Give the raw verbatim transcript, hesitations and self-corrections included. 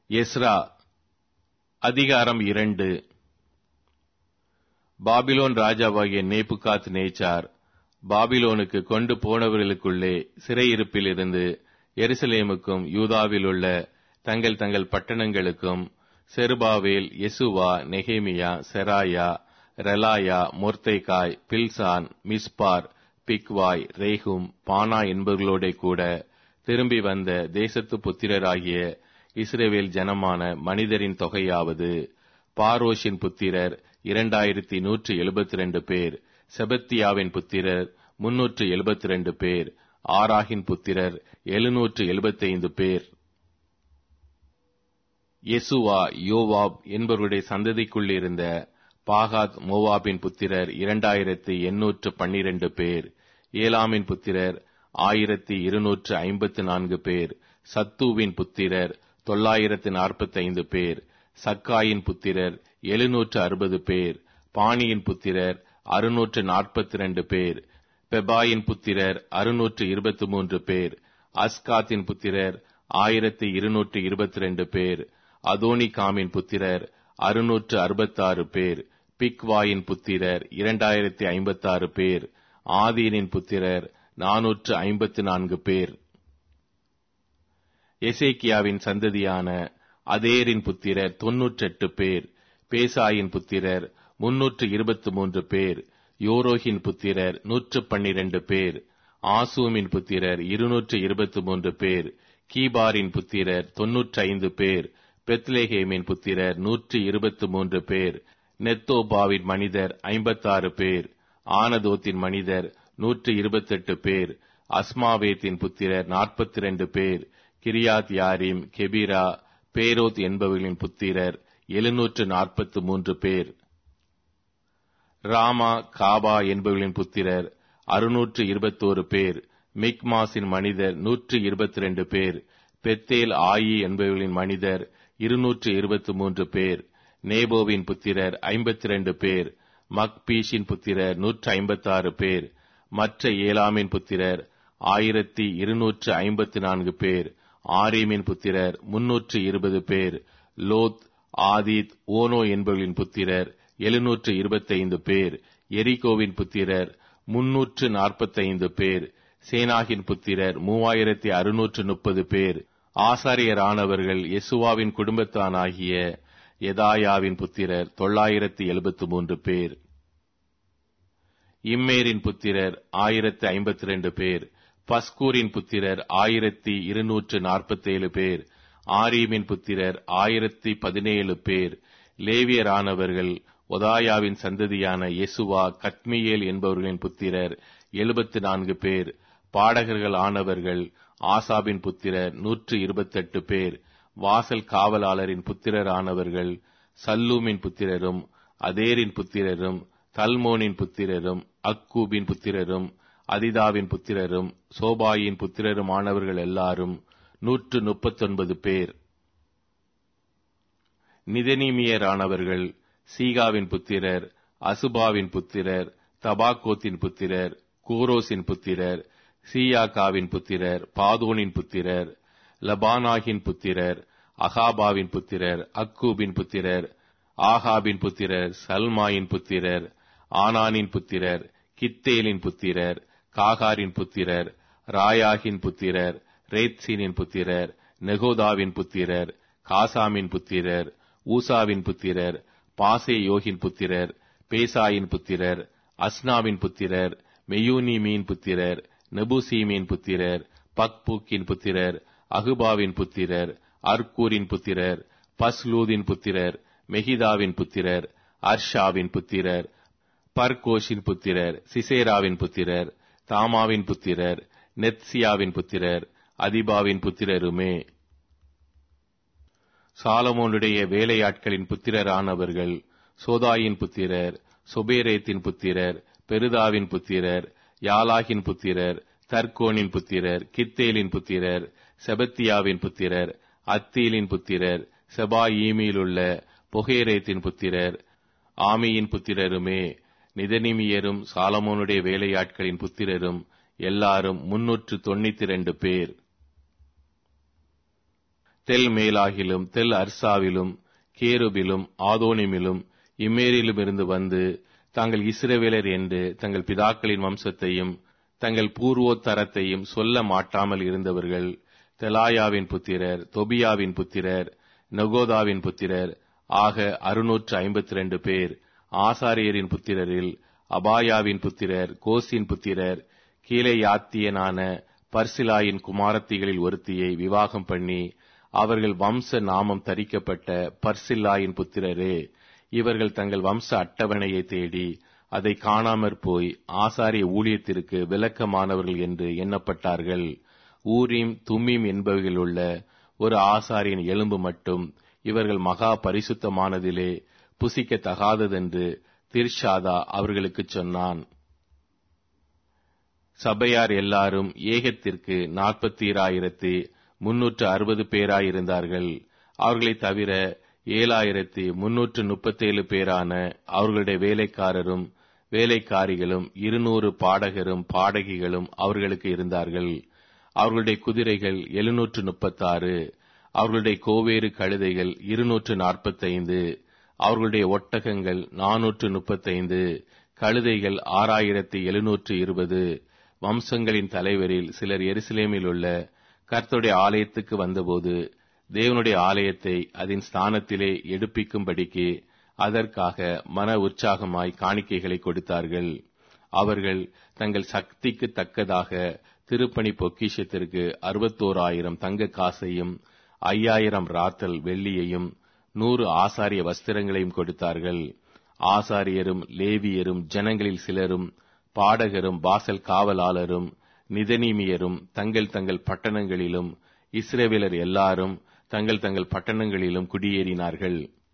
Ezra அதிகாரம் இரண்டு. Babylon ராஜாவாகிய நேபுகாத் நேச்சார் பாபிலோனுக்கு கொண்டு போனவர்களுக்குள்ளே சிறையிருப்பில் இருந்து எருசலேமுக்கும் யூதாவிலுள்ள தங்கள் தங்கள் பட்டணங்களுக்கும் செருபாவேல், யெசுவா, நெகேமியா, செராயா, ரெலாயா, மொர்தெகாய், பில்சான், மிஸ்பார், பிக்வாய், ரேகும், பானா என்பவர்களோட கூட திரும்பி வந்த தேசத்து புத்திரராகிய இஸ்ரவேல் ஜனமான மனிதரின் தொகையாவது: பாரோஷின் புத்திரர் இரண்டாயிரத்தி நூற்றி எழுபத்தி ரெண்டு பேர், செபத்தியாவின் புத்திரர் முன்னூற்று எழுபத்தி ரெண்டு பேர், ஆராகின் புத்திரர் எழுநூற்று எழுபத்தைந்து பேர். யெசுவா, யோவாப் என்பவருடைய சந்ததிக்குள்ளிருந்த பாகாத் மோவாபின் புத்திரர் இரண்டாயிரத்தி எண்ணூற்று பன்னிரண்டு பேர், ஏலாமின் புத்திரர் ஆயிரத்தி இருநூற்று ஐம்பத்து நான்கு பேர், சத்தூவின் புத்திரர் தொள்ளாயிரத்து நாற்பத்தி ஐந்து பேர், சக்காயின் புத்திரர் எழுநூற்று அறுபது பேர், பாணியின் புத்திரர் அறுநூற்று நாற்பத்தி ரெண்டு பேர், பெபாயின் புத்திரர் அறுநூற்று இருபத்தி மூன்று பேர், அஸ்காத்தின் புத்திரர் ஆயிரத்தி இருநூற்று இருபத்தி ரெண்டு பேர், அதோனிகாமின் புத்திரர் அறுநூற்று அறுபத்தாறு பேர், பிக்வாயின் புத்திரர் இரண்டாயிரத்தி ஐம்பத்தாறு பேர், ஆதீனின் புத்திரர் நானூற்று ஐம்பத்து நான்கு பேர். எசேக்கியாவின் சந்ததியான அதேரின் புத்திரர் தொன்னூற்றெட்டு பேர், பேசாயின் புத்திரர் முன்னூற்று இருபத்தி மூன்று பேர், யோரோகின் புத்திரர் நூற்று பன்னிரண்டு பேர், ஆசூமின் புத்திரர் இருநூற்று இருபத்தி மூன்று பேர், கீபாரின் புத்திரர் தொன்னூற்றி ஐந்து பேர், பெத்லேஹேமின் புத்திரர் நூற்று இருபத்தி மூன்று பேர், நெத்தோபாவின் மனிதர் ஐம்பத்தாறு பேர், ஆனதோத்தின் மனிதர் நூற்று இருபத்தெட்டு பேர், அஸ்மாவேத்தின் புத்திரர் நாற்பத்தி ரெண்டு பேர், கிரியாத் யாரிம், கெபிரா, பேரோத் என்பவர்களின் புத்திரர் எழுநூற்று நாற்பத்தி மூன்று பேர். ராமா, காபா என்பவர்களின் புத்திரர் அறுநூற்று இருபத்தோரு பேர், மிக்மாசின் மனிதர் நூற்று இருபத்தி ரெண்டு பேர், பெத்தேல் ஆயி என்பவர்களின் மனிதர் இருநூற்று இருபத்தி மூன்று பேர், நேபோவின் புத்திரர் ஐம்பத்தி ரெண்டு பேர், மக்பீஷின் புத்திரர் நூற்று ஐம்பத்தாறு பேர், மற்ற ஏலாமின் புத்திரர் ஆயிரத்தி இருநூற்று ஐம்பத்தி நான்கு பேர், ஆரீமின் புத்திரர் முன்னூற்று இருபது பேர், லோத், ஆதித், ஓனோ என்பவர்களின் புத்திரர் எழுநூற்று இருபத்தைந்து பேர், எரிகோவின் புத்திரர் முன்னூற்று நாற்பத்தைந்து பேர், சேனாகின் புத்திரர் மூவாயிரத்தி அறுநூற்று முப்பது பேர். ஆசாரியரானவர்கள் யெசுவாவின் குடும்பத்தானாகிய யெதாயாவின் புத்திரர் தொள்ளாயிரத்தி எழுபத்து மூன்று பேர். இம்மேரின் புத்திரர் ஆயிரத்தி ஐம்பத்தி ரெண்டு பேர், பஸ்கூரின் புத்திரர் ஆயிரத்தி இருநூற்று நாற்பத்தேழு பேர், ஆரீமின் புத்திரர் ஆயிரத்தி பதினேழு பேர். லேவியரானவர்கள் ஒதாயாவின் சந்ததியான யெசுவா, கத்மியேல் என்பவர்களின் புத்திரர் எழுபத்து நான்கு பேர். பாடகர்கள் ஆனவர்கள் ஆசாபின் புத்திரர் நூற்று இருபத்தெட்டு பேர். வாசல் காவலாளரின் புத்திரர் ஆனவர்கள் சல்லூமின் புத்திரரும், அதேரின் புத்திரரும், தல்மோனின் புத்திரரும், அக்கூபின் புத்திரரும், அதிதாவின் புத்திரரும், சோபாயின் புத்திரரும் ஆனவர்கள் எல்லாரும் நூற்று முப்பத்தொன்பது பேர். நிதனீமியரானவர்கள் சீகாவின் புத்திரர், அசுபாவின் புத்திரர், தபாகோத்தின் புத்திரர், கோரோசின் புத்திரர், சீயாக்காவின் புத்திரர், பாதோனின் புத்திரர், லபானாகின் புத்திரர், அகாபாவின் புத்திரர், அக்கூபின் புத்திரர், ஆகாபின் புத்திரர், சல்மாயின் புத்திரர், ஆனானின் புத்திரர், கித்தேலின் புத்திரர், காகாரின் புத்திரர், ராயாகின் புத்திரர், ரேத்சீனின் புத்திரர், நெகோதாவின் புத்திரர், காசாமின் புத்திரர், ஊசாவின் புத்திரர், பாசேயோகின் புத்திரர், பேசாயின் புத்திரர், அஸ்னாவின் புத்திரர், மெயூனிமின் புத்திரர், நெபுசீமின் புத்திரர், பக்பூக்கின் புத்திரர், அகுபாவின் புத்திரர், அர்கூரின் புத்திரர், பஸ்லூதின் புத்திரர், மெகிதாவின் புத்திரர், அர்ஷாவின் புத்திரர், பர்கோஷின் புத்திரர், சிசேராவின் புத்திரர், தாமாவின் புத்திரர், நெத்சியாவின் புத்திரர், அதிபாவின் புத்திரருமே. சாலமோனுடைய வேலையாட்களின் புத்திரரானவர்கள் சோதாயின் புத்திரர், சொபேரேத்தின் புத்திரர், பெருதாவின் புத்திரர், யாலாகின் புத்திரர், தர்கோனின் புத்திரர், கித்தேலின் புத்திரர், செபத்தியாவின் புத்திரர், அத்தீலின் புத்திரர், செபாயீமிலுள்ள பொகேரேத்தின் புத்திரர், ஆமியின் புத்திரருமே. நிதனிமியரும் சாலமோனுடைய வேலையாட்களின் புத்திரரும் எல்லாரும் முன்னூற்று தொண்ணூத்தி இரண்டு பேர். தெல் மேலாகிலும் தெல் அர்சாவிலும் கேருபிலும் ஆதோனிமிலும் இம்மேரிலும் இருந்து வந்து தாங்கள் இஸ்ரவேலர் என்று தங்கள் பிதாக்களின் வம்சத்தையும் தங்கள் பூர்வோத்தரத்தையும் சொல்ல மாட்டாமல் இருந்தவர்கள் தெலாயாவின் புத்திரர், தொபியாவின் புத்திரர், நெகோதாவின் புத்திரர் ஆக அறுநூற்று ஐம்பத்தி இரண்டு பேர். ஆசாரியரின் புத்திரரில் அபாயாவின் புத்திரர், கோசின் புத்திரர், கீலேயாத்தியனான பர்சிலாயின் குமாரத்திகளில் ஒருத்தியை விவாகம் பண்ணி அவர்கள் வம்ச நாமம் தரிக்கப்பட்ட பர்சில்லாயின் புத்திரரே. இவர்கள் தங்கள் வம்ச அட்டவணையை தேடி அதை காணாமற் போய் ஆசாரிய ஊழியத்திற்கு விலக்கமானவர்கள் என்று எண்ணப்பட்டார்கள். ஊரீம் தும்மீம் என்பவைகள் உள்ள ஒரு ஆசாரியின் எலும்பு மட்டும் இவர்கள் மகா பரிசுத்தமானதிலே புசிக்க தகாததென்று திர்ஷாதா அவர்களுக்கு சொன்னான். சபையார் எல்லாரும் ஏகத்திற்கு நாற்பத்தீராயிரத்தி முன்னூற்று அறுபது பேராயிருந்தார்கள். அவர்களைத் தவிர ஏழாயிரத்தி முன்னூற்று முப்பத்தேழு பேரான அவர்களுடைய வேலைக்காரரும் வேலைக்காரிகளும் இருநூறு பாடகரும் பாடகிகளும் அவர்களுக்கு இருந்தார்கள். அவர்களுடைய குதிரைகள் எழுநூற்று முப்பத்தாறு, அவர்களுடைய கோவேறு கழுதைகள் இருநூற்று நாற்பத்தைந்து, அவர்களுடைய ஒட்டகங்கள் நானூற்று முப்பத்தைந்து, கழுதைகள் ஆறாயிரத்தி எழுநூற்று இருபது. வம்சங்களின் தலைவரில் சிலர் எருசலேமில் உள்ள கர்த்தருடைய ஆலயத்துக்கு வந்தபோது தேவனுடைய ஆலயத்தை அதன் ஸ்தானத்திலே எடுப்பிக்கும்படிக்கு அதற்காக மன உற்சாகமாய் காணிக்கைகளை கொடுத்தார்கள். அவர்கள் தங்கள் சக்திக்கு தக்கதாக திருப்பணி பொக்கிஷத்திற்கு அறுபத்தோராயிரம் தங்க காசையும் ஐயாயிரம் ராத்தல் வெள்ளியையும் நூறு ஆசாரிய வஸ்திரங்களையும் கொடுத்தார்கள். ஆசாரியரும் லேவியரும் ஜனங்களில் சிலரும் பாடகரும் வாசல் காவலாளரும் நிதனீமியரும் தங்கள் தங்கள் பட்டணங்களிலும் இஸ்ரவேலர் எல்லாரும் தங்கள் தங்கள் பட்டணங்களிலும் குடியேறினார்கள்.